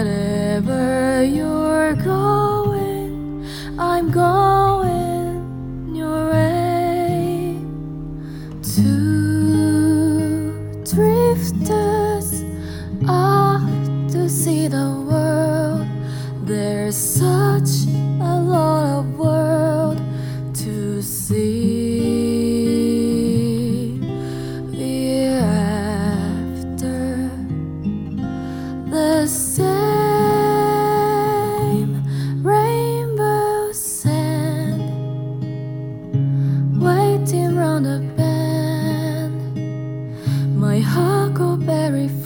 Wherever you're going, I'm going your way. Two drifters off to see the world. There's such a lot of world to see. We're after the same rainbow sand, waiting round the bend. My huckleberry